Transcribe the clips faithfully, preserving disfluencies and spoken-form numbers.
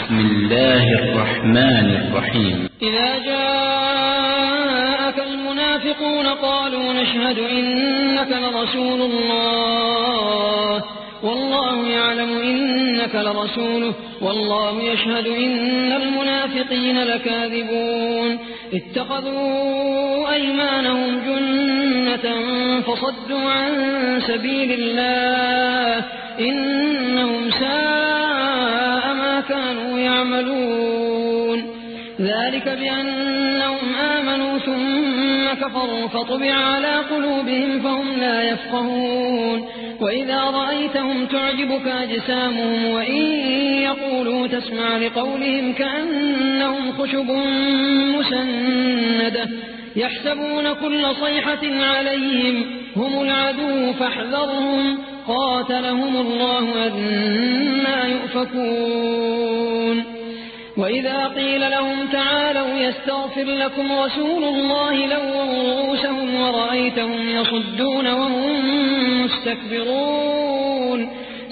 بسم الله الرحمن الرحيم. إذا جاءك المنافقون قالوا نشهد إنك لرسول الله والله يعلم إنك لرسوله والله يشهد إن المنافقين لكاذبون اتخذوا أيمانهم جنة فصدوا عن سبيل الله إنهم ساء ما كانوا يعملون ذلك بأنهم آمنوا ثم كفروا فطبع على قلوبهم فهم لا يفقهون وإذا رأيتهم تعجبك أجسامهم وإن يقولوا تسمع لقولهم كأنهم خشب مسندة يحسبون كل صيحة عليهم هم العدو فاحذرهم قاتلهم الله أنى يؤفكون وإذا قيل لهم تعالوا يستغفر لكم رسول الله لووا رؤوسهم ورأيتهم يصدون وهم مستكبرون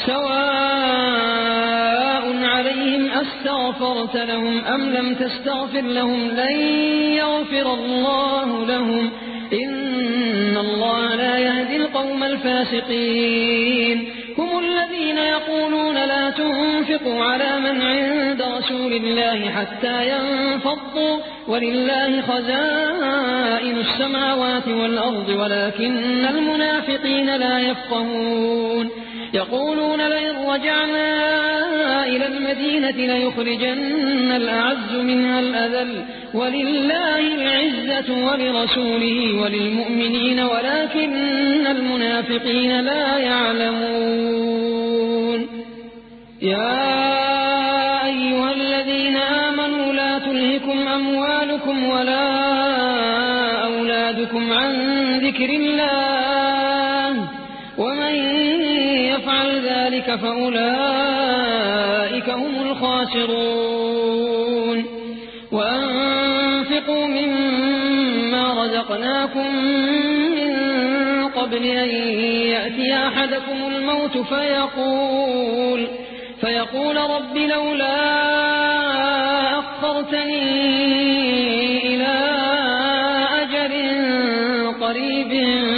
سواء عليهم أستغفرت لهم أم لم تستغفر لهم لن يغفر الله لهم إن الله لا يهدي القوم الفاسقين هم الذين يقولون لا تنفقوا على من عند رسول الله حتى ينفضوا ولله خزائن السماوات والأرض ولكن المنافقين لا يفقهون يقولون لئن رجعنا إلى المدينة ليخرجن الأعز منها الأذل ولله العزة ولرسوله وللمؤمنين ولكن المنافقين لا يعلمون يا أيها الذين آمنوا لا تلهكم أموالكم ولا أولادكم عن ذكر الله ومن يفعل ذلك فأولئك هم الخاسرون وأنفقوا مما رزقناكم من قبل أن يأتي أحدكم الموت فيقول فيقول رب لولا أخرتني إلى أجل قريب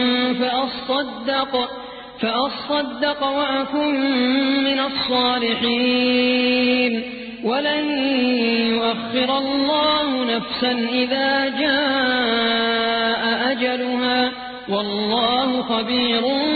فأصدق فأصدق وأكن من الصالحين ولن يؤخر الله نفسا إذا جاء أجلها والله خبير